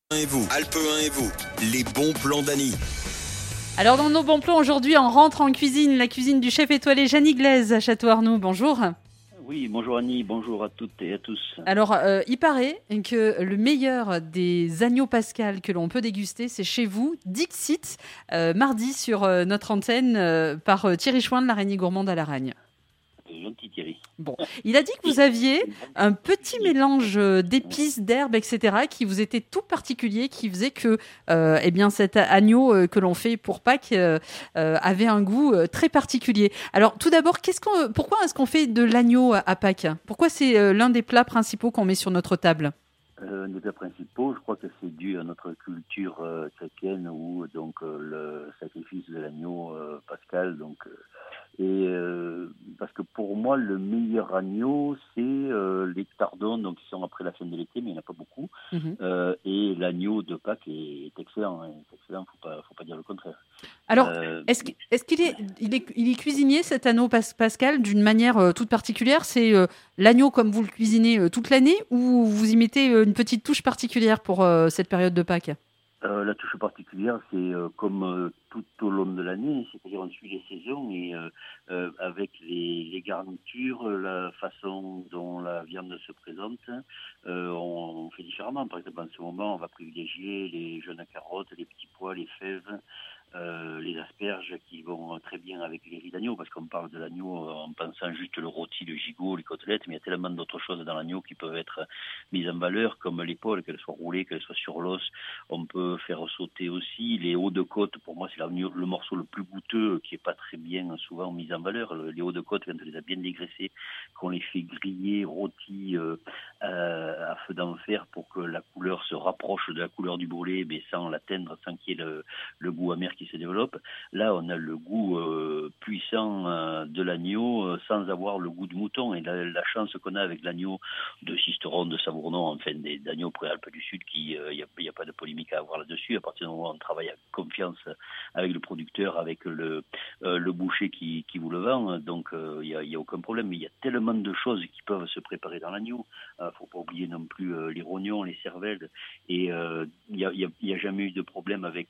Et vous, Alpe 1 et vous, les bons plans d'Annie. Alors dans nos bons plans aujourd'hui, on rentre en cuisine, la cuisine du chef étoilé Jeanny Glaise à Château-Arnoux. Bonjour. Oui, bonjour Annie, bonjour à toutes et à tous. Alors il paraît que le meilleur des agneaux pascal que l'on peut déguster, c'est chez vous, Dixit, mardi sur notre antenne par Thierry Chouin de l'Araignée Gourmande à Laragne. Gentil Thierry. Bon, il a dit que vous aviez un petit mélange d'épices, d'herbes, etc., qui vous était tout particulier, qui faisait que eh bien, cet agneau que l'on fait pour Pâques avait un goût très particulier. Alors, tout d'abord, pourquoi est-ce qu'on fait de l'agneau à Pâques ? Pourquoi c'est l'un des plats principaux qu'on met sur notre table ? Un des plats principaux, je crois que c'est dû à notre culture chrétienne où donc le sacrifice de l'agneau pascal. Parce que pour moi, le meilleur agneau, c'est les tardons, donc qui sont après la fin de l'été, mais il n'y en a pas beaucoup. Et l'agneau de Pâques est excellent, hein, faut pas dire le contraire. Alors, est-ce qu'il est cuisinier, cet agneau pascal, d'une manière toute particulière ? C'est l'agneau comme vous le cuisinez toute l'année, ou vous y mettez une petite touche particulière pour cette période de Pâques ? La touche particulière, c'est comme tout au long de l'année, c'est-à-dire on suit les saisons et avec les garnitures, la façon dont la viande se présente, on fait différemment. Par exemple, en ce moment, on va privilégier les jeunes carottes, les petits pois, les fèves, les asperges qui vont très bien avec les riz d'agneau, parce qu'on parle de l'agneau en pensant juste le rôti, le gigot, les côtelettes, mais il y a tellement d'autres choses dans l'agneau qui peuvent être mises en valeur, comme l'épaule, qu'elle soit roulée, qu'elle soit sur l'os. On peut faire sauter aussi les hauts de côte. Pour moi, c'est le morceau le plus goûteux, qui est pas très bien souvent mis en valeur. Les hauts de côte, quand on les a bien dégraissés, qu'on les fait griller, rôtis à feu d'enfer pour que la couleur se rapproche de la couleur du brûlé, mais sans l'atteindre, sans qu'il y ait le goût amer qui se développe. Là, on a le goût puissant de l'agneau sans avoir le goût du mouton. Et la chance qu'on a avec l'agneau de Sisteron, de Savournon, enfin d'agneaux Préalpes du Sud, il n'y a pas de polémique à avoir là-dessus. À partir du moment où on travaille à confiance avec le producteur, avec le boucher qui vous le vend, donc il y a aucun problème. Mais il y a tellement de choses qui peuvent se préparer dans l'agneau. Faut pas oublier non plus les rognons, les cervelles. Et il y a jamais eu de problème avec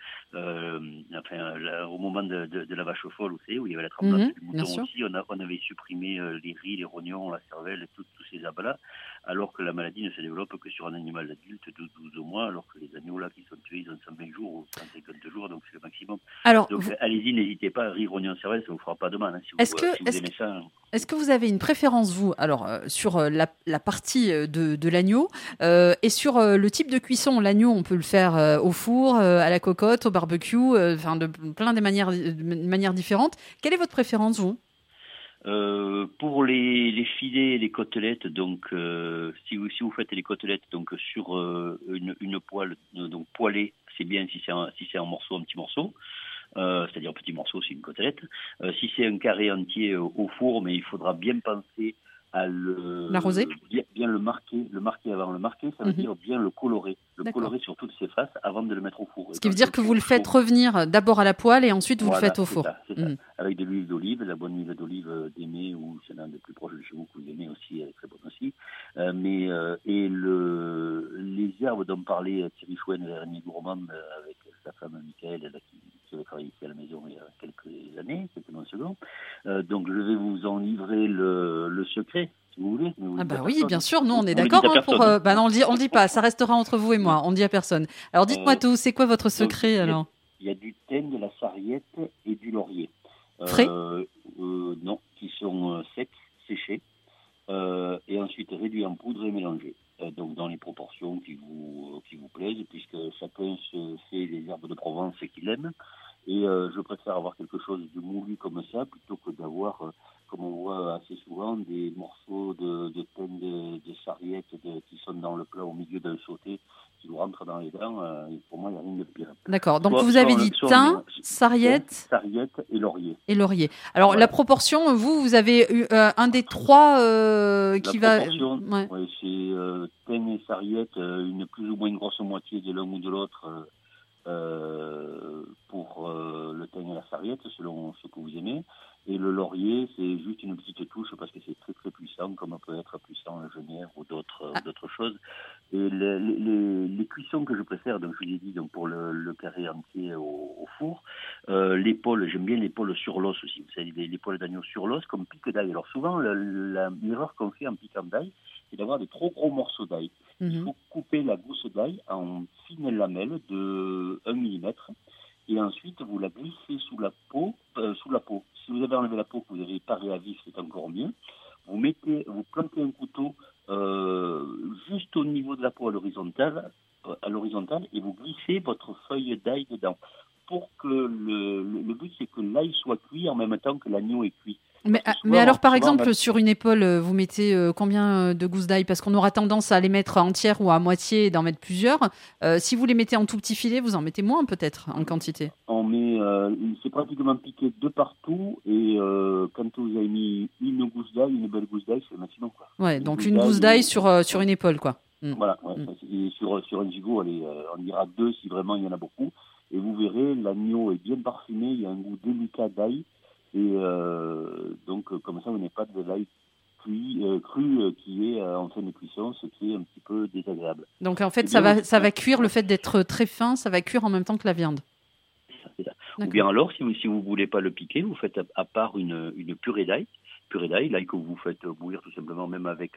au moment de la vache folle, où il y avait la tremblance du mouton aussi, on avait supprimé les riz, les rognons, la cervelle, et tous ces abats-là, alors que la maladie ne se développe que sur un animal adulte de 12 mois, alors que les agneaux là qui sont tués, ils ont 120 jours ou 150 jours, donc c'est le maximum. Alors, donc allez-y, n'hésitez pas, riz, rognons, cervelle, ça vous fera pas de mal, hein, si vous aimez ça. Est-ce que vous avez une préférence, vous, alors sur la partie de l'agneau et sur le type de cuisson? L'agneau, on peut le faire au four, à la cocotte, au barbecue, de plein de manières différentes. Quelle est votre préférence, vous? Pour les filets, les côtelettes, donc si vous faites les côtelettes donc sur une poêle donc poêlée, c'est bien si c'est un petit morceau. C'est-à-dire petit morceau, c'est une côtelette. Si c'est un carré entier au four, mais il faudra bien penser à l'arroser, bien le marquer avant le marquer, ça veut dire bien le colorer sur toutes ses faces avant de le mettre au four. Ce qui veut dire que vous le faites revenir d'abord à la poêle et ensuite vous le faites au four. C'est ça. Avec de l'huile d'olive, la bonne huile d'olive d'Aimé, ou s'il y en a de plus proche de chez vous que vous aimez aussi, elle est très bonne aussi. Les herbes dont parlait Thierry Chouin de l'Araignée Gourmande avec sa femme Michael, qui avait travaillé ici à la maison il y a quelques années, quelques mois second. Donc je vais vous en livrer le secret, si vous voulez. Oui, bien sûr, nous on est d'accord. Non, on le dit pas, ça restera entre vous et moi, on ne dit à personne. Alors dites-moi tout, c'est quoi votre secret alors ? Il y a du thym, de la sarriette et du laurier. Frais ? Non, qui sont secs, séchés, et ensuite réduits en poudre et mélangés. Donc dans les proportions qui vous plaisent, puisque chacun se fait les herbes de Provence qu'il aime. Et je préfère avoir quelque chose de moulu comme ça, plutôt que d'avoir, comme on voit assez souvent, des morceaux de thym, de sarriette qui sont dans le plat au milieu d'un sauté, qui vous rentrent dans les dents. Pour moi, il n'y a rien de pire. D'accord, donc vous avez dit thym, sarriette et laurier. Et laurier. Alors voilà. La proportion, vous avez eu un des trois qui va... C'est thym et sarriette, une plus ou moins grosse moitié de l'un ou de l'autre, pour le thym et la sarriette, selon ce que vous aimez. Et le laurier, c'est juste une petite touche parce que c'est très très puissant, comme peut être puissant le genièvre ou d'autres choses. Et les cuissons que je préfère, donc je vous ai dit, donc pour le carré entier au four, l'épaule, j'aime bien l'épaule sur l'os aussi. Vous savez, l'épaule d'agneau sur l'os comme pique d'ail. Alors souvent, l'erreur qu'on fait en piquant d'ail, c'est d'avoir des trop gros morceaux d'ail. Il faut couper la gousse d'ail en fines lamelles de 1 millimètre. Et ensuite, vous la glissez sous la peau. Si vous avez enlevé la peau, que vous avez paré à vif, c'est encore mieux. Vous plantez un couteau juste au niveau de la peau à l'horizontale, et vous glissez votre feuille d'ail dedans. Pour que le but, c'est que l'ail soit cuit en même temps que l'agneau est cuit. Mais alors, par exemple, sur une épaule, vous mettez combien de gousses d'ail? Parce qu'on aura tendance à les mettre entières ou à moitié et d'en mettre plusieurs. Si vous les mettez en tout petit filet, vous en mettez moins peut-être en quantité. C'est pratiquement piqué de partout. Et quand vous avez mis une gousse d'ail, une belle gousse d'ail, c'est le maximum, quoi. Ouais, donc une gousse d'ail sur une épaule, quoi. Voilà. Ouais. Et sur un gigot, on dira 2 si vraiment il y en a beaucoup. Et vous verrez, l'agneau est bien parfumé. Il y a un goût délicat d'ail. Et donc, comme ça, vous n'avez pas de l'ail cru qui est en fin de cuisson, ce qui est un petit peu désagréable. Donc, en fait, ça va cuire, le fait d'être très fin, ça va cuire en même temps que la viande. C'est ça. Ou bien alors, si vous ne voulez pas le piquer, vous faites à part une purée d'ail. L'ail que vous faites bouillir tout simplement, même avec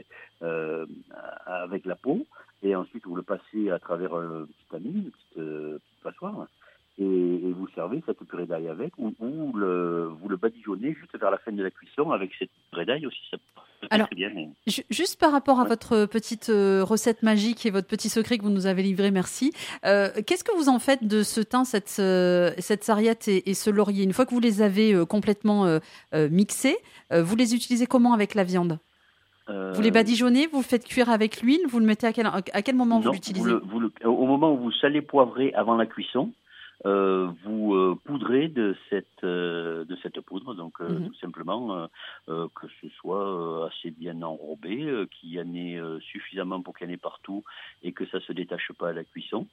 la peau. Et ensuite, vous le passez à travers un petit tamis, une petite passoire. Et vous servez cette purée d'ail avec, ou vous le badigeonnez juste vers la fin de la cuisson avec cette purée d'ail aussi, ça alors, très bien. Juste par rapport à votre petite recette magique et votre petit secret que vous nous avez livré, merci. Qu'est-ce que vous en faites de ce thym, cette sarriette et ce laurier? Une fois que vous les avez complètement mixés, vous les utilisez comment avec la viande? Vous les badigeonnez, vous le faites cuire avec l'huile, vous le mettez à quel moment vous l'utilisez? Au moment où vous salez poivrez avant la cuisson, vous poudrez de cette poudre, donc tout simplement que ce soit assez bien enrobé, qu'il y en ait suffisamment pour qu'il y en ait partout et que ça se détache pas à la cuisson,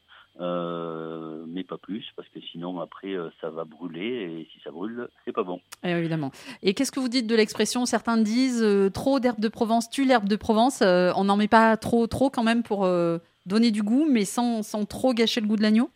mais pas plus, parce que sinon après ça va brûler et si ça brûle, c'est pas bon. Évidemment. Et qu'est-ce que vous dites de l'expression? Certains disent trop d'herbe de Provence tue l'herbe de Provence. On n'en met pas trop quand même pour donner du goût, mais sans trop gâcher le goût de l'agneau?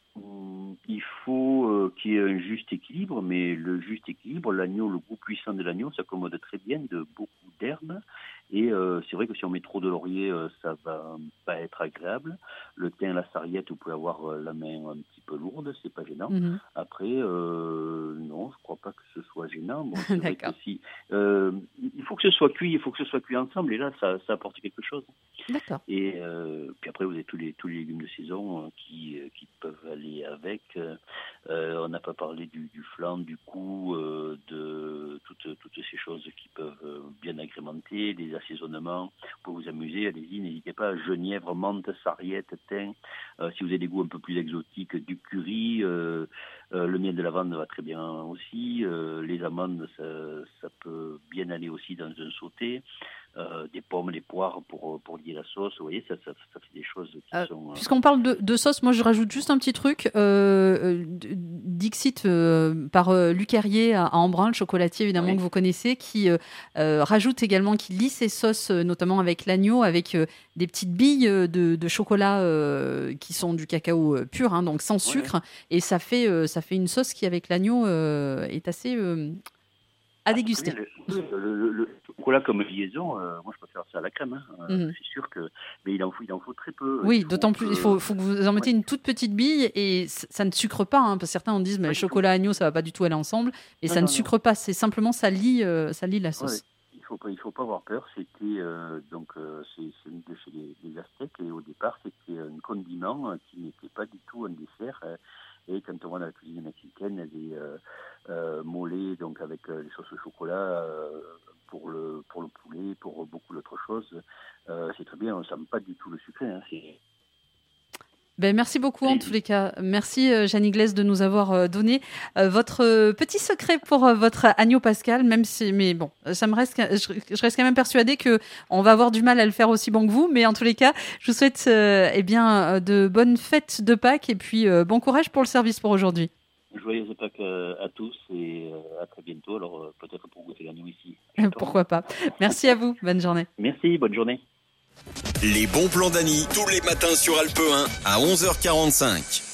Il faut qu'il y ait un juste équilibre, mais le juste équilibre, l'agneau, le goût puissant de l'agneau s'accommode très bien de beaucoup d'herbes. Et c'est vrai que si on met trop de laurier, ça va pas être agréable. Le thym, la sarriette, vous pouvez avoir la main un petit peu lourde, c'est pas gênant. Après, non, je crois pas que ce soit gênant. Bon, c'est vrai que si, il faut que ce soit cuit, ensemble, et là, ça apporte quelque chose. D'accord. Et puis après, vous avez tous les légumes de saison qui peuvent aller avec. On n'a pas parlé du flan, du cou, de toutes ces choses qui peuvent bien agrémenter, les assaisonnements pour vous amuser. Allez-y, n'hésitez pas. Genièvre, menthe, sarriette, thym. Si vous avez des goûts un peu plus exotiques, du curry. Le miel de lavande va très bien aussi. Les amandes, ça peut bien aller aussi dans un sauté. Des pommes, des poires pour lier la sauce. Vous voyez, ça fait des choses qui sont... Puisqu'on parle de sauce, moi je rajoute juste un petit truc. Dixit par Luc Herrier à Embrun, le chocolatier évidemment que vous connaissez, qui rajoute également, qui lie ses sauces, notamment avec l'agneau, avec des petites billes de chocolat qui sont du cacao pur, hein, donc sans sucre. Et ça fait une sauce qui, avec l'agneau, est assez... à déguster. Le chocolat comme liaison, moi je préfère ça à la crème. C'est sûr que, mais il en faut très peu. Oui, d'autant plus, il faut que vous en mettez une toute petite bille et ça ne sucre pas. Hein, parce que certains en disent, mais chocolat agneau, ça va pas du tout aller ensemble. Et ça ne sucre pas. C'est simplement ça lie la sauce. Ouais. Il faut pas avoir peur. C'était c'est de chez les Aztèques et au départ c'était un condiment qui n'était pas du tout un dessert. Et quand on va dans la cuisine mexicaine, des mollets, donc avec les sauces au chocolat pour le poulet, pour beaucoup d'autres choses, c'est très bien. On ne sent pas du tout le sucré. Hein, Merci beaucoup en tous les cas. Merci Jeanne Igles de nous avoir donné votre petit secret pour votre agneau pascal, même si, mais bon, je reste quand même persuadée que on va avoir du mal à le faire aussi bon que vous, mais en tous les cas, je vous souhaite de bonnes fêtes de Pâques et puis bon courage pour le service pour aujourd'hui. Joyeuses Pâques à tous et à très bientôt. Alors peut-être pour goûter l'agneau ici. Pourquoi pas. Merci à vous. Bonne journée. Merci, bonne journée. Les bons plans d'Annie, tous les matins sur Alpe 1 à 11h45.